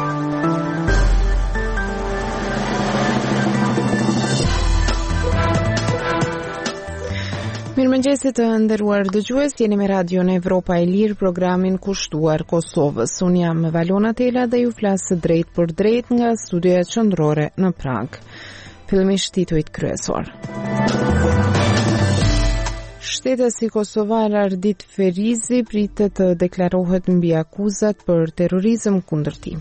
Mirëmëngjesit të nderuar dëgjues, jeni me Radion Evropa e Lirë, programin kushtuar Kosovës. Unë jam Valona Tela dhe ju flas drejt për drejt nga studioja qendrore në Prag. Fillimisht titujt kryesor. Shtetësi kosovar Ardit Ferizi pritet të deklarohet mbi akuzat për terrorizëm kundër tij.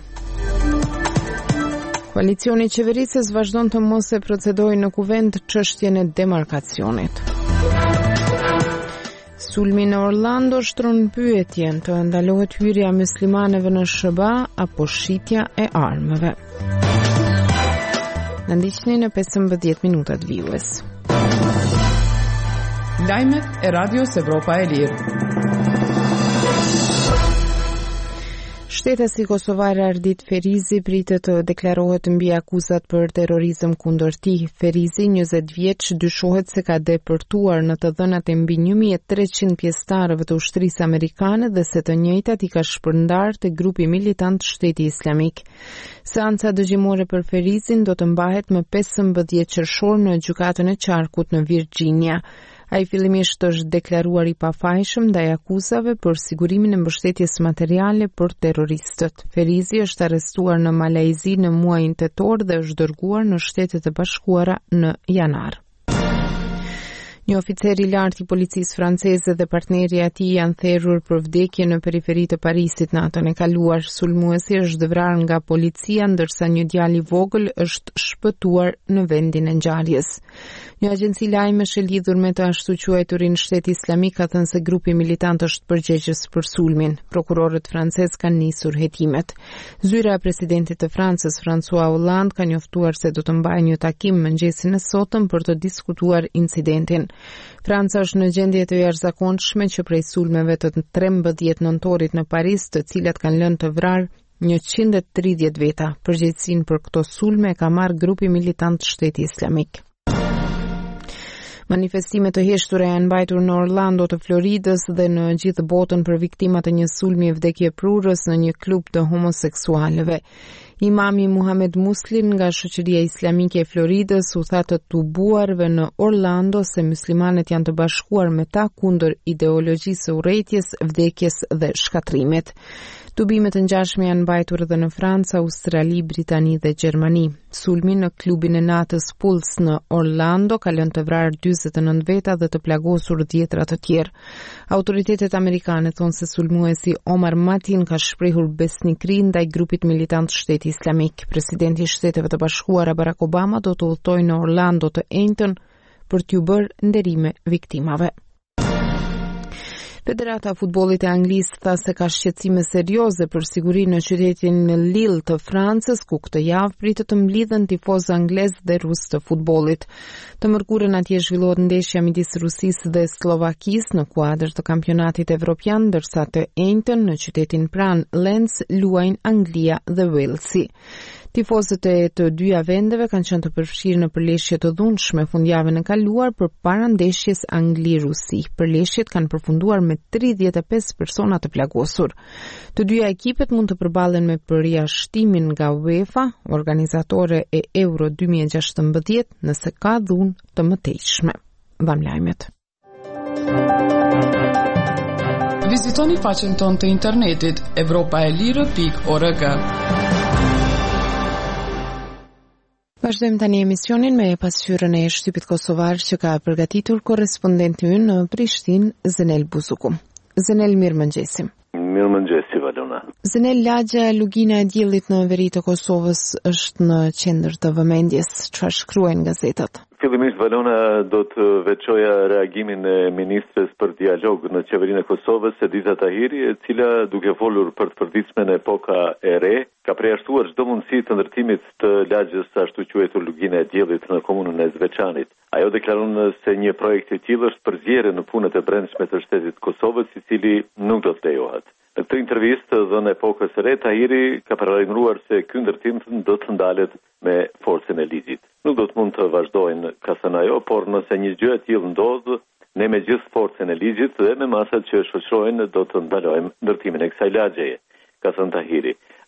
Koalicioni i qeverisës vazhdon të mos e procedojë në kuvent çështjen e demarkacionit. Sulmi në Orlando shtron pyetjen, të ndalohet hyrja muslimanëve në SBA apo shitja e armëve. Në ndiqni në 15 minutat vijues. Lajmet e Radios Evropa e Lirë. Shtetësi kosovar Ardit Ferizi pritet të deklarohet mbi akuzat për terrorizëm kundër tij. Ferizi, 20 vjeç, dyshohet se ka depërtuar në të dhënat e mbi 1300 pjesëtarëve të ushtrisë amerikane dhe se të njëjtat i ka shpërndarë te grupi militant Shteti Islamik. Seanca dëgjimore për Ferizin do të mbahet më 15 qershor në gjykatën e Qarkut në Virginia. Ai fillimisht është deklaruar i pafajshëm ndaj akuzave për sigurimin e mbështetjes materiale për terroristët. Ferizi është arrestuar në Malajzi në muajin tetor dhe është dërguar në Shtetet e Bashkuara në janar. Një oficer i lartë i policisë franceze dhe partneri i tij janë therrur për vdekje në periferi të Parisit natën e kaluar. Sulmuesi është vrarë nga policia, ndërsa një djalë i vogël është shpëtuar në vendin e ngjarjes. Një agjenci lajmesh e lidhur me të ashtu quajturin Shteti Islamik ka thënë se grupi militant është përgjegjës për sulmin. Prokurorët francez kanë nisur hetimet. Zyra e presidentit të Francës, François Hollande, ka njoftuar se do të mbajë një takim mëngjesin e sotëm për të diskutuar incidentin. Franca është në gjendje të jashtëzakonshme që prej sulmeve të 13 nëntorit në Paris, të cilat kanë lënë të vrarë 130 veta. Përgjegjësinë për këto sulme ka marrë grupi militant Shteti Islamik. Manifestime të heshtura janë mbajtur në Orlando të Floridës dhe në gjithë botën për viktimat e një sulmi vdekjeprurës në një klub të homoseksualëve. Imami Muhammed Muslim nga shoqëria islamike e Floridës u tha të tubuarve në Orlando se muslimanët janë të bashkuar me ta kundër ideologjisë së urrëties, vdekjes dhe shkatrimit. Tubimet të ngjashme janë mbajtur edhe në Francë, Australi, Britani dhe Gjermani. Sulmi në klubin e natës Pulse në Orlando ka lënë të vrarë 49 veta dhe të plagosur 10 të tjerë. Autoritetet amerikane thonë se sulmuesi Omar Matin ka shprehur besnikëri ndaj grupit militant Shteti Islamik. Presidenti i Shteteve të Bashkuara Barack Obama do të udhtojë në Orlando të enjtën për t'ju bërë nderime viktimave. Federata e futbollit e Anglisë tha se ka shqetësime serioze për sigurinë në qytetin Lille të Francës, ku këtë javë pritet të mblidhen tifozë anglezë dhe rusë të futbollit. Të mërkurën atje zhvillohet ndeshja midis Rusisë dhe Slovakisë në kuadër të kampionatit evropian, ndërsa të enjtën në qytetin pranë Lens luajnë Anglia dhe Walesi. Tifozët e të dyja vendeve kanë qenë të përfshirë në përleshje të dhunshme fundjavën e kaluar përpara ndeshjes Angli-Rusi. Përleshjet kanë përfunduar me 35 persona të plagosur. Të dyja ekipet mund të përballen me përjashtimin nga UEFA, organizatore e Euro 2016, nëse ka dhunë të mëtejshme. Dham lajmet. Vizitoni faqen tonë të internetit europaelire.org. Vazhdojmë tani emisionin me pasqyrën e shtypit kosovar që ka përgatitur korrespondenti ynë në Prishtinë, Zenel Buzuku. Zenel, mirëmëngjesi. Mirëmëngjesi, Valona. Zenel, lagja e lugina e diellit në veri të Kosovës është në qendër të vëmendjes. Çfarë shkruajnë gazetat? Fillimisht, Valona, do të veçoja reagimin e ministres për dialog në qeverinë e Kosovës, Ediza Tahiri, e cila duke folur për të përditshme në epoka e re, ka përjashtuar çdo mundësi të ndërtimit të lagjës së ashtu quajtur lugine e diellit në komunën e Zveçanit. Ajo deklaron se një projekt i tillë është përzierje në punët e brendshme të shtetit të Kosovës, i cili nuk do të lejohet. Në këtë intervistë dhënë epokës së re, Tahiri ka paralajmëruar se ky ndërtim do të ndalet me forcën e ligjit. Nuk do të mund të vazhdojnë, ka thënë ajo, por nëse një gjë e tillë ndodh, ne me gjithë forcën e ligjit dhe me masat që shoqërojnë do të ndalojmë ndërtimin e kësaj lagjeje, ka thënë Tahiri.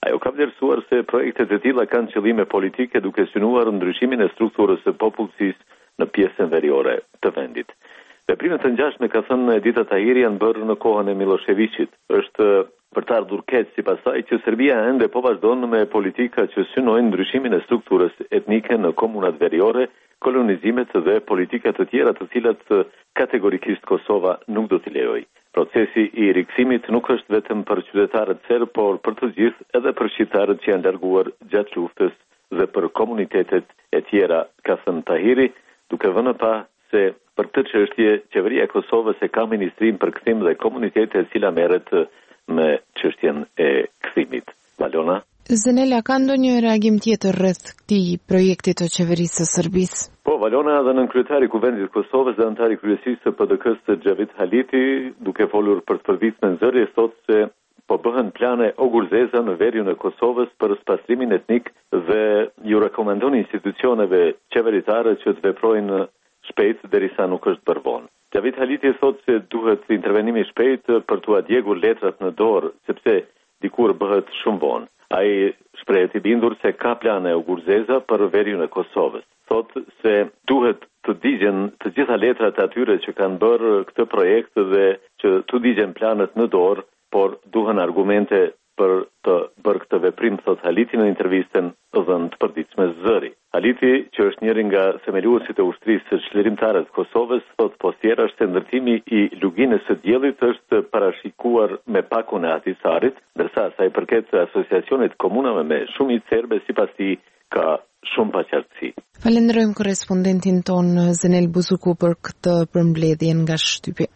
Ajo ka vlerësuar se projektet e tilla kanë qëllime politike duke synuar ndryshimin e strukturës së popullsisë në pjesën veriore të vendit. Veprimet të ngjashme, ka thënë Edita Tahiri, janë bërë në kohën e Miloševićit. Është për të ardhur keq sipas saj që Serbia ende po vazhdon me politika që synojnë ndryshimin e strukturës etnike në komunat veriore, kolonizimet dhe politika të tjera të cilat kategorikisht Kosova nuk do t'i lejojë. Procesi i rikthimit nuk është vetëm për qytetarët serb, por për të gjithë, edhe për shqiptarët që janë larguar gjatë luftës dhe për komunitetet e tjera, ka thënë Tahiri, duke vënë pa se për këtë çështje qeveria e Kosovës e ka ministrim për kthim dhe komunitete e cila merret me çështjen e kthimit. Valona? Zenela, ka ndonjë reagim tjetër rreth këtij projekti të qeverisë së Serbisë? Po, Valona, dhe nën kryetari i Kuvendit të Kosovës dhe anëtari i kryesisë së PD-s Xhavit Haliti, duke folur për të përditshme në zëri, thotë se po bëhen plane ogurzeza në veriun e Kosovës për spastrimin etnik dhe ju rekomandon institucioneve qeveritare që të veprojnë shpejt derisa nuk është bërë vonë. Xhavit Haliti thotë se duhet intervenimi shpejt për t'u djegur letrat në dorë, sepse dikur bëhet shumë vonë. Ai shprehet i bindur se ka plane ogurzeza për veriun e Kosovës. Thotë se duhet të digjen të gjitha letrat atyre që kanë bërë këtë projekt dhe që të digjen planet në dorë, por duhen argumente për të bërë këtë veprim, thot Haliti në intervistën dhënë të përditshme Zëri. Haliti, që është njëri nga themeluesit e ushtrisë së çlirimtare të Kosovës, thot poshtjerash se ndërtimi i luginës së diellit është parashikuar me pakun e Ahtisarit, ndërsa sa i përket asociacionit komunave me shumicë serbe, sipas tij ka shumë paqartësi. Falenderojmë korrespondentin ton Zenel Buzuku për këtë përmbledhje nga shtypi.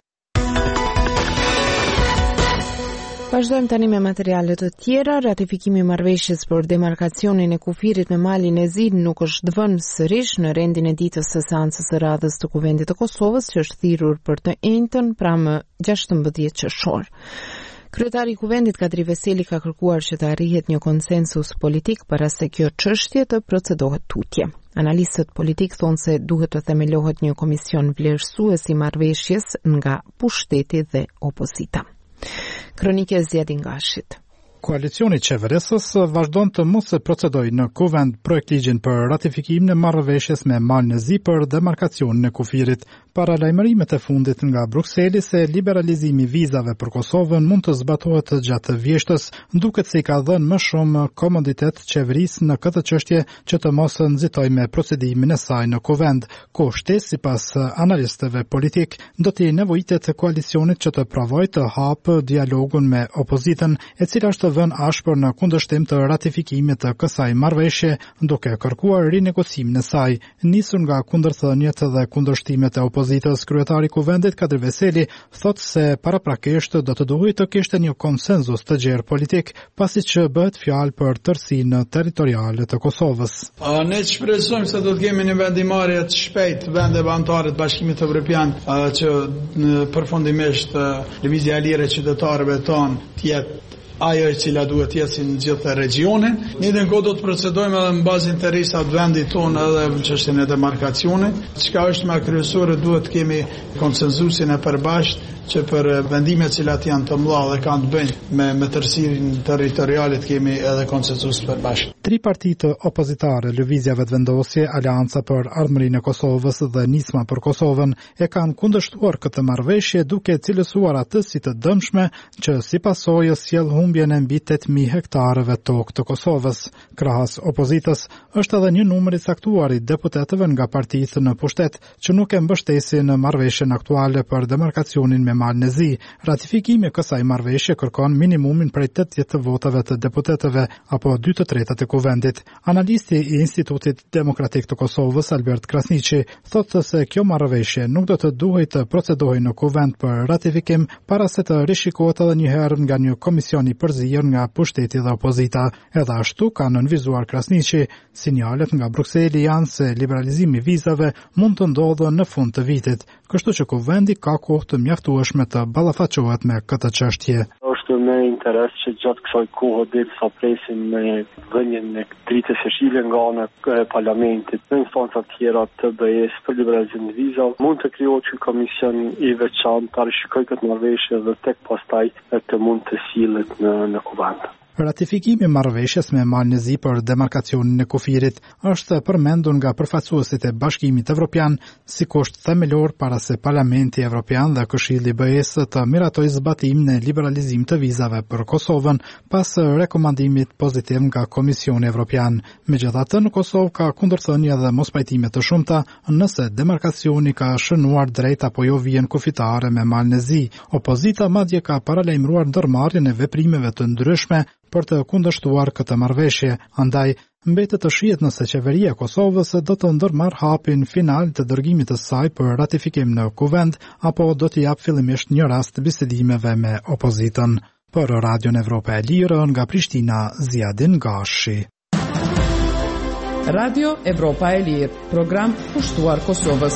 Vazhdojmë tani me materiale të tjera. Ratifikimi i marrëveshjes për demarkacionin e kufirit me malin e Zi nuk është vënë sërish në rendin e ditës së seancës së radhës të Kuvendit të Kosovës, që është thirrur për të njëjtën pra më 16 qershor. Kryetari i Kuvendit Kadri Veseli ka kërkuar që të arrihet një konsensus politik para se kjo çështje të procedohet tutje. Analistët politik thonë se duhet të themelohet një komision vlerësues i marrëveshjes nga pushteti dhe opozita. Kronike e Zjedin Gashit. Koalicioni qeverisës vazhdon të mos se procedoj në Kuvend projekt ligjin për ratifikim në marrëveshjes me malin e Zi për demarkacionin e kufirit, para lajmërimet e fundit nga Brukseli se liberalizimi vizave për Kosovën mund të zbatohet gjatë vjeshtës, duket se i ka dhënë më shumë komoditet qeverisë në këtë çështje që të mos nxitoj me procedimin e saj në Kuvend. Kushte, sipas analistëve politik, do t'i nevojitet koalicionit që të provojë të hapë dialogun me opozitën, e cila është vënë ashpër në kundërshtim të ratifikimit të kësaj marrëveshje, duke kërkuar rinegocimin e saj. Nisur nga kundërthënjet dhe kundërshtimet e opozitës, kryetari i Kuvendit Kadri Veseli thotë se paraprakisht do të duhej të kishte një konsenzus të gjerë politik, pasi që bëhet fjalë për tërësinë territoriale të Kosovës. Ne shpresojmë se do të kemi një vendimarrje të shpejtë vendeve anëtare të Bashkimit Evropian që përfundimisht lëvizja e lirë e qytetarëve tonë të jetë ajo e cila duhet jetë si në gjithë regionin. Një kohë do të procedojmë edhe në bazë interesat vendit tonë edhe në çështjen e demarkacionit. Çka është më kryesore, duhet të kemi konsenzusin e përbashkët që për vendimet cilat janë të mëdha dhe kanë të bëjnë me tërësinë territoriale të kemi edhe konsenzus përbashkët. Tri partitë opozitare, Lëvizja Vetëvendosje, Aleanca për Ardhmërinë e Kosovës dhe Nisma për Kosovën, e kanë kundërshtuar këtë marrëveshje duke cilësuar atë si të dëmshme që sipas sojës sjell humbjen e mbi 8.000 hektarëve tokë të Kosovës. Krahas opozitës është edhe një numër i caktuar i deputetëve nga partitë në pushtet që nuk e mbështesin marrëveshjen aktuale për demarkacionin me malin e Zi. Ratifikimi i kësaj marrëveshje kërkon minimumin prej 80 votave të deputetëve apo 2/3 e kuvendit. Analisti i Institutit Demokratik të Kosovës, Albert Krasniqi, thotë se kjo marrëveshje nuk do të duhej të procedohej në kuvend për ratifikim para se të rishikohet edhe një herë nga një komision i përzier nga pushteti dhe opozita. Edhe ashtu ka nënvizuar Krasniqi, sinjalet nga Brukseli janë se liberalizimi i vizave mund të ndodhë në fund të vitit, kështu që kuvendi ka kohë të mjaftueshme të ballafaqohet me këtë çështje. Është me interes që gjatë kësaj kohë derisa presim me dhënien e dritës së shile nga ana e parlamentit në instanca të tjera të BE-s për liberalizimin e vizave, mund të krijohet një komision i veçantë të rishikojë këtë marrëveshje dhe tek pastaj të mund të sillet në kuvend. Ratifikimi i marrëveshjes me Malnezi për demarkacionin e kufirit është përmendur nga përfaqësuesit e Bashkimit Evropian si kusht themelor para se Parlamenti Evropian dhe Këshilli i BE-s të miratojë zbatimin e liberalizimit të vizave për Kosovën pas rekomandimit pozitiv nga Komisioni Evropian. Megjithatë, në Kosovë ka kundërthënie dhe mospajtime të shumta nëse demarkacioni ka shënuar drejt apo jo vijën kufitare me Malnezi. Opozita madje ka paralajmëruar ndërmarrjen e veprimeve të ndryshme për të kundërshtuar këtë marrëveshje. Andaj, mbetet të shihet nëse qeveria e Kosovës do të ndërmarrë hapin final të dërgimit të saj për ratifikim në Kuvend apo do t'i jap fillimisht një rast bisedimeve me opozitën. Për Radion Evropa e Lirë nga Prishtina, Ziadin Gashi. Radio Evropa e Lirë, program kushtuar Kosovës.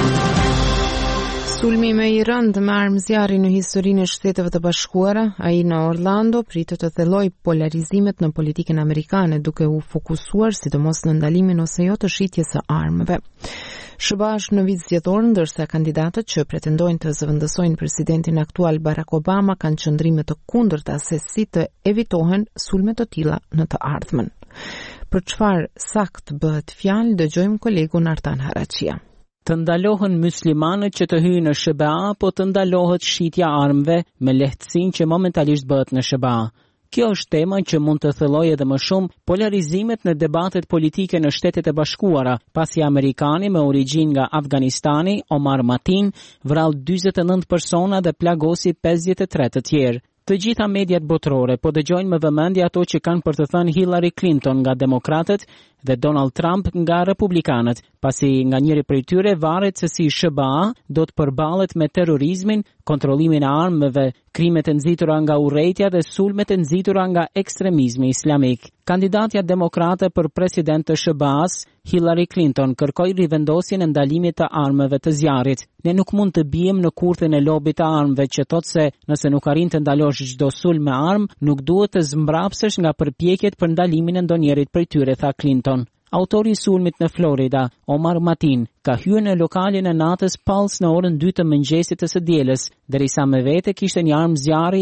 Sulmi me i rënd me armë zjarri në historinë e Shteteve të Bashkuara, ai në Orlando pritet të thellojë polarizimet në politikën amerikane duke u fokusuar sidomos në ndalimin ose jo të shitjes së armëve. SBA është në vit zgjedhor, ndërsa kandidatët që pretendojnë të zëvendësojnë presidentin aktual Barack Obama kanë qëndrime të kundërta se si të evitohen sulme të tilla në të ardhmen. Për çfarë sakt bëhet fjalë, dëgjojmë kolegun Artan Harachia. Të ndalohen muslimanët që të hyjnë në SBA, apo të ndalohet shitja armëve me lehtësinë që momentalisht bëhet në SBA. Kjo është tema që mund të thellojë edhe më shumë polarizimet në debatet politike në Shtetet e Bashkuara, pasi amerikani me origjinë nga Afganistani, Omar Mateen, vrau 49 persona dhe plagosi 53 të tjerë. Të gjitha mediat botërore po dëgjojnë me vëmendje ato që kanë për të thënë Hillary Clinton nga demokratët dhe Donald Trump nga republikanët, pasi nga njëri prej tyre varet se si SBA do të përballet me terrorizmin, kontrollimin e armëve, krimet e nxitura nga urrejtja dhe sulmet e nxitura nga ekstremizmi islamik. Kandidatja demokrate për president të SBA-s, Hillary Clinton, kërkoi rivendosjen e ndalimit të armëve të zjarrit. Ne nuk mund të bijmë në kurthin e lobit të armëve që thotë se nëse nuk arrin të ndalosh çdo sulm me armë, nuk duhet të zmbrapsësh nga përpjekjet për ndalimin e ndonjërit prej tyre, tha Clinton. Autori i sulmit në Florida, Omar Mateen, ka hyrë në lokalin e natës Pulse në orën 2 të mëngjesit të së dielës, derisa me vete kishte një armë zjarri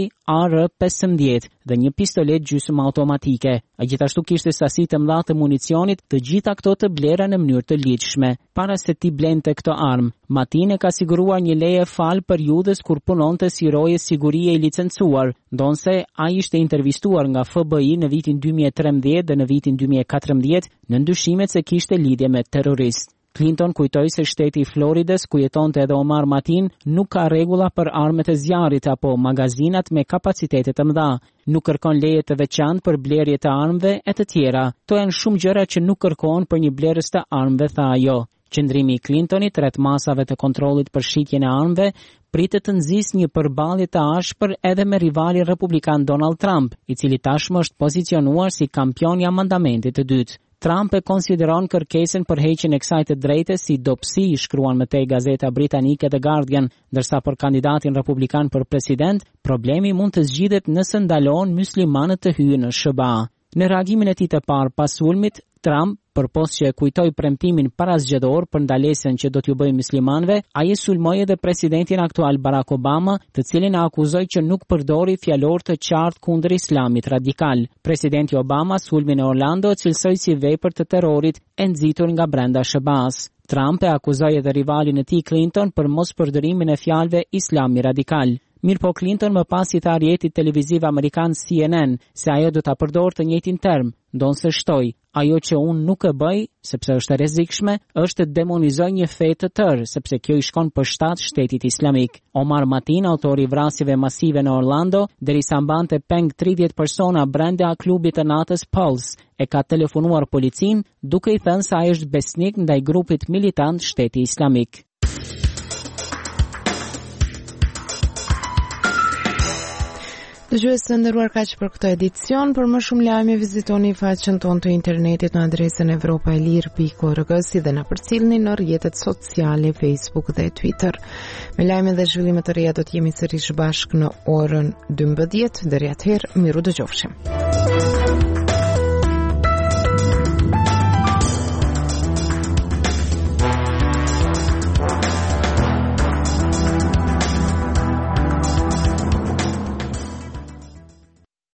AR-15 dhe një pistolet gjysmë automatike. A gjithashtu kishte sasi të mëdha të municionit, të gjitha këto të blera në mënyrë të ligjshme. Para se ti blente këto armë, Mateen e ka siguruar një leje fal periudhës kur punonte si roje sigurie i licencuar, ndonse ai ishte intervistuar nga FBI në vitin 2013 dhe në vitin 2014 në ndyshimet se kishte lidhje me terrorist. Clinton kujtoi se shteti i Floridës, ku jetonte edhe Omar Mateen, nuk ka rregulla për armët e zjarrit apo magazinat me kapacitete të mëdha. Nuk kërkon leje të veçantë për blerje të armëve e të tjera. To janë shumë gjëra që nuk kërkohen për një blerës të armëve, tha ajo. Qëndrimi i Clintonit rreth masave të kontrollit për shitjen e armëve pritet të nxjisë një përballje të ashpër edhe me rivalin republikan Donald Trump, i cili tashmë është pozicionuar si kampion i amandamentit të dytë. Trump e konsideron kërkesën për heqjen e kësaj të drejtës si dobësi, shkruan më tej gazeta britanike The Guardian, ndërsa për kandidatin republikan për president, problemi mund të zgjidhet nëse ndalohen muslimanët të hyjnë në SBA. Në reagimin e tij të parë pas sulmit, Trump, përpos që kujtoi premtimin parazgjedhor për ndalesën që do t'ju bëjë muslimanëve, ai sulmoi edhe presidentin aktual Barack Obama, të cilin e akuzoi që nuk përdori fjalor të qartë kundër islamit radikal. Presidenti Obama sulmin e Orlando cilsoi si vepër të terrorit e nxitur nga brenda SBA-s. Trump e akuzoi edhe rivalin e tij Clinton për mos përdorimin e fjalëve islami radikal. Mirpo Clinton më pas i tha rjetit televiziv amerikan CNN se ajo do ta përdorë të njëjtin term, ndonse shtoi, ajo që unë nuk e bëj, sepse është e rrezikshme, është të demonizoj një fe të tërë, sepse kjo i shkon përshtat shtetit islamik. Omar Mateen, autori i vrasjeve masive në Orlando, derisa mbante peng 30 persona brenda klubit të natës Pulse, e ka telefonuar policin, duke i thënë se ai është besnik ndaj grupit militant shteti islamik. Dëgjues të nderuar, kaq për këtë edicion. Për më shumë lajme vizitoni faqen tonë të internetit në adresën evropaelir.org, si dhe na përcjellni në rrjetet sociale Facebook dhe Twitter. Me lajme dhe zhvillime të reja do të jemi sërish bashkë në orën 12. Deri atëherë, miru dëgjofshim.